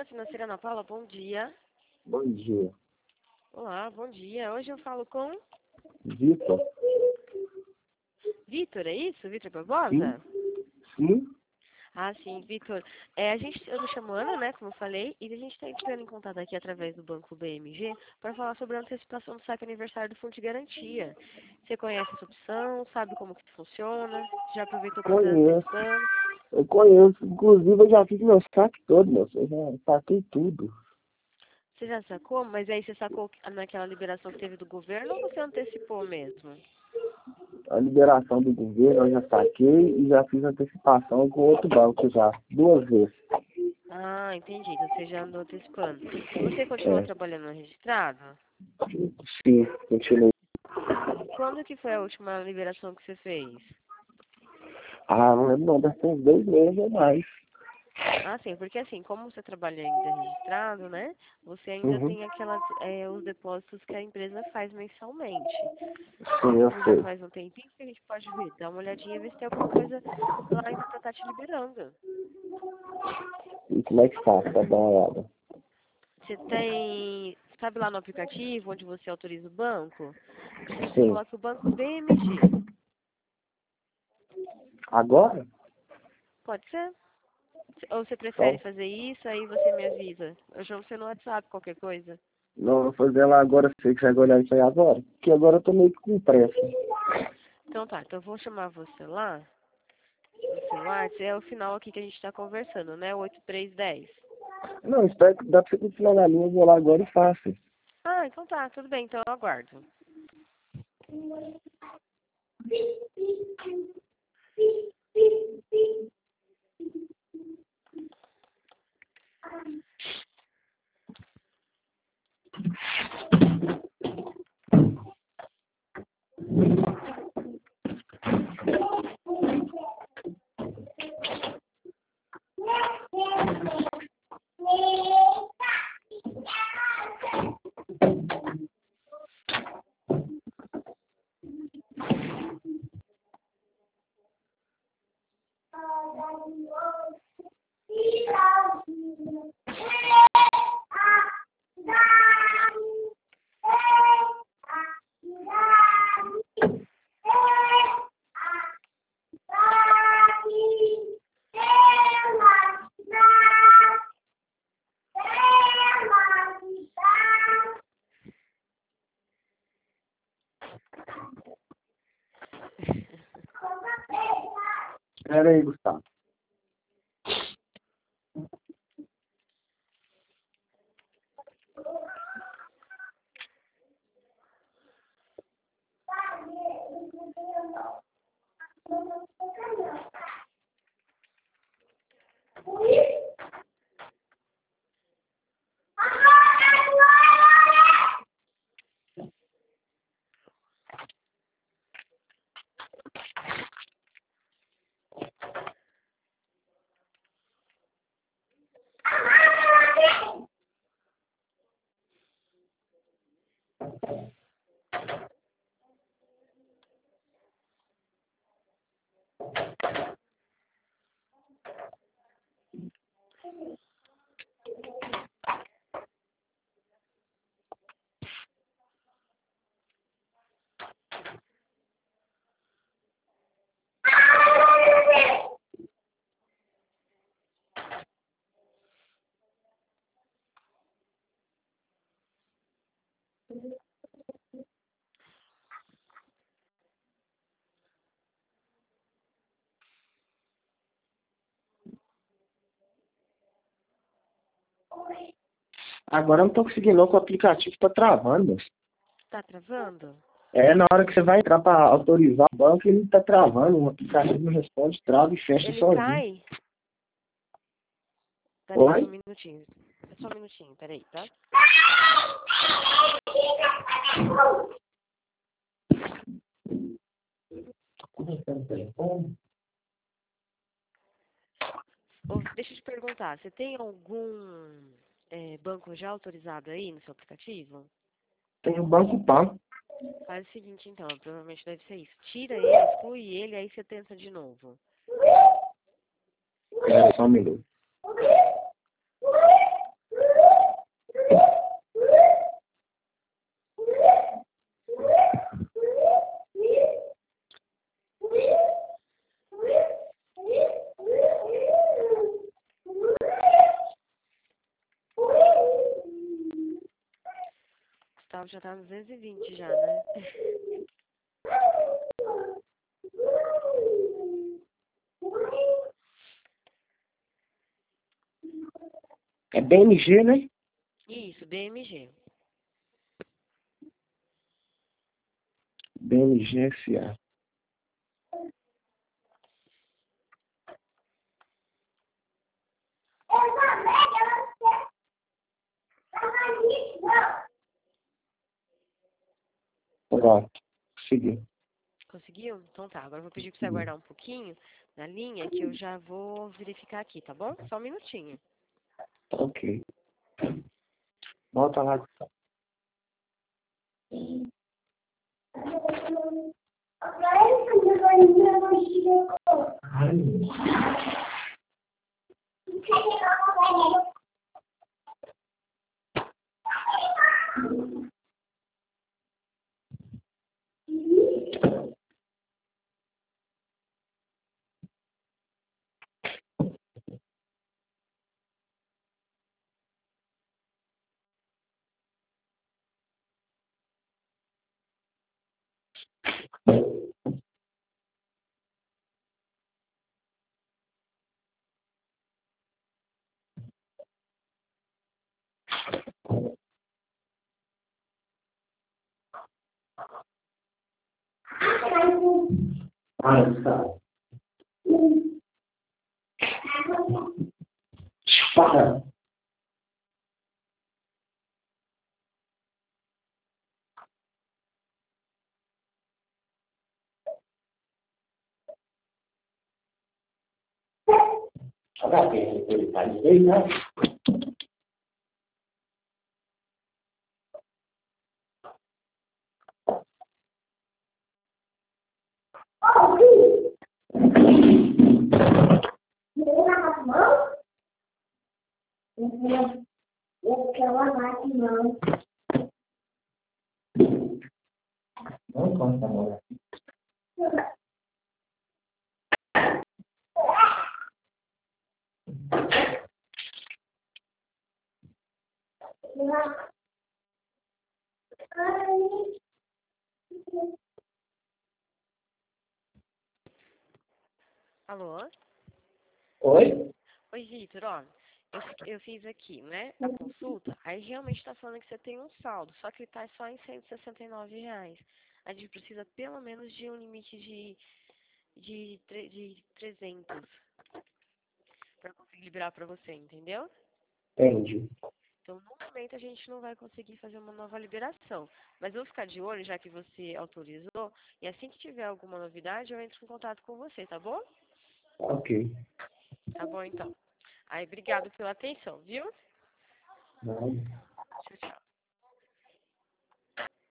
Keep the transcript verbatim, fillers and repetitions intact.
Financeira Ana Paula, bom dia. Bom dia. Olá, bom dia. Hoje eu falo com Vitor? Vitor, é isso? Vitor Sim. Barbosa? Sim? Ah, sim, Vitor. É, a gente, eu me chamo Ana, né, como eu falei, e a gente está entrando em contato aqui através do Banco B M G para falar sobre a antecipação do saque aniversário do Fundo de Garantia. Você conhece essa opção? Sabe como que funciona? Já aproveitou para estar Conheço. antecipando? Eu conheço. Inclusive, eu já fiz meu saque todo, meu. Eu já saquei tudo. Você já sacou? Mas aí você sacou naquela liberação que teve do governo ou você antecipou mesmo? A liberação do governo eu já saquei e já fiz antecipação com outro banco já. Duas vezes. Ah, entendi. Então você já andou antecipando. Você continua É. trabalhando no registrado? Sim, continuei. Quando que foi a última liberação que você fez? Ah, não lembro não. Deve ter uns dois meses ou mais. Ah, sim, porque assim, como você trabalha ainda registrado, né? Você ainda Uhum. tem aquelas, é, os depósitos que a empresa faz mensalmente. Sim, eu Como já sei. faz um tempinho que a gente pode ver, dar uma olhadinha e ver se tem alguma coisa lá ainda pra estar te liberando. E como é que tá? Pra dar uma olhada. Você tem, sabe lá no aplicativo onde você autoriza o banco? Preciso que você Sim. coloque o banco B M G. Agora? Pode ser? Ou você prefere Então, fazer isso, aí você me avisa. Eu chamo você no WhatsApp, qualquer coisa. não, vou fazer lá agora. Você consegue olhar isso aí agora? Porque agora eu tô meio que com pressa. Então tá, então eu vou chamar você lá, no seu WhatsApp, é o final aqui que a gente tá conversando, né? oito três um zero. Não, espero que dá pra você continuar na linha. Eu vou lá agora e faço. Ah, então tá, tudo bem, então eu aguardo. Pera aí, Gustavo. Agora eu não tô conseguindo não, que o aplicativo tá travando. Tá travando? É, na hora que você vai entrar pra autorizar o banco, ele tá travando. O aplicativo não responde, trava e fecha Ele sozinho. cai? Peraí, só um Oi? minutinho. Só um minutinho, peraí, tá? Conversando no telefone? Ô, deixa eu te perguntar, você tem algum é, banco já autorizado aí no seu aplicativo? Tem o Banco Pan. Faz o seguinte então, provavelmente deve ser isso. Tira ele, exclui ele, aí você tenta de novo. Espera só um minuto. já tá nos duzentos e vinte já, né? É B M G, né? Isso, B M G. B M G S A. Pronto. Consegui. Conseguiu? Então tá, agora eu vou pedir pra você aguardar um pouquinho na linha que eu já vou verificar aqui, tá bom? Só um minutinho. Ok. Volta lá. Ah, está. Para. Agora que ele está de vez, né? Eu quero lavar de mão. Não conta, amor. Alô? Oi? Oi, Vitor, ó, eu, fi- eu fiz aqui, né, a consulta, aí realmente tá falando que você tem um saldo, só que ele tá só em cento e sessenta e nove reais. A gente precisa pelo menos de um limite de, de, tre- de trezentos para conseguir liberar para você, entendeu? Entendi. Então, no momento, a gente não vai conseguir fazer uma nova liberação. Mas eu vou ficar de olho, já que você autorizou, e assim que tiver alguma novidade, eu entro em contato com você, tá bom? Ok. Tá bom, então. Aí, obrigado pela atenção, viu? Não.